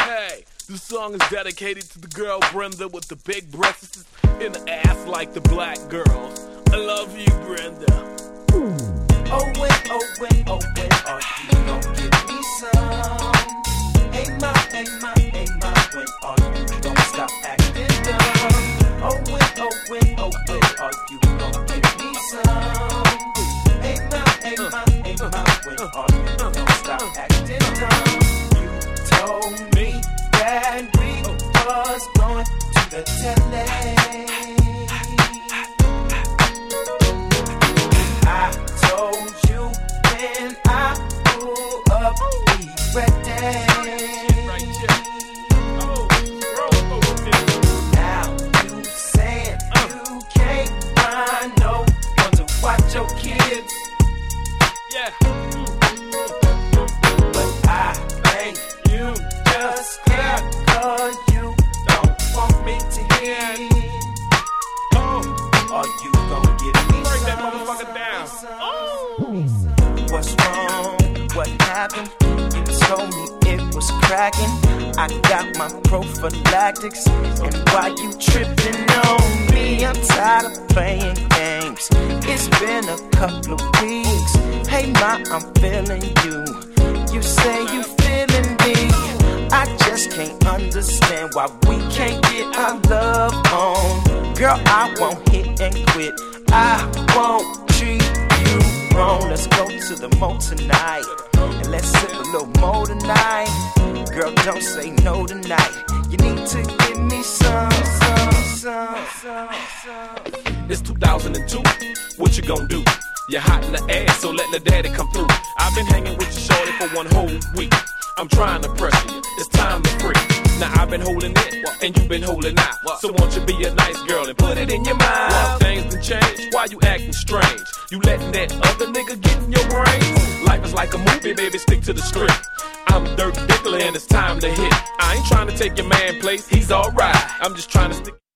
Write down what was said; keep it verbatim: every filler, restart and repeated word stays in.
Hey, this song is dedicated to the girl Brenda with the big breasts in the ass like the black girls. I love you, Brenda. Oh wait, oh wait, oh wait, are you gon' give me some? Hey ma, hey ma, hey ma, when are you gon' stop acting dumb? Oh wait, oh wait, oh wait, are you gon' give me some? Hey ma, hey ma, hey ma, when are you gon' stop acting dumb? You told me that we was going to the tele. I told you when I pull up, be ready. Now you saying you can't find no one to watch your kids. Yeah. But I think you just scared cause you don't want me to hear. Oh, Are you gon' give me break that some? motherfucker down. What's wrong? What happened? You told me it was cracking. I got my prophylactics. And why you tripping on me? I'm tired of playing games. It's been a couple of weeks. Hey ma, I'm feeling you. You say you feeling me. I just can't understand why we can't get our love on. Girl, I won't hit and quit. I won't treat you wrong. Let's go to the mall tonight and let's sip a little more tonight. Girl, don't say no tonight. You need to give me some, some, some, some, some. It's two thousand two. What you gonna do? You're hot in the ass, so let the daddy come through. I've been hanging with you shorty for one whole week. I'm trying to pressure you. It's time to free. Now I've been holding it, and you've been holding out. So won't you be a nice girl and put it in your mind? Well, things done changed. Why you acting strange? You letting that other nigga get in your brain? Life is like a movie, baby. Stick to the script. I'm Dirk Diggler, and it's time to hit. I ain't trying to take your man place. He's alright. I'm just trying to stick.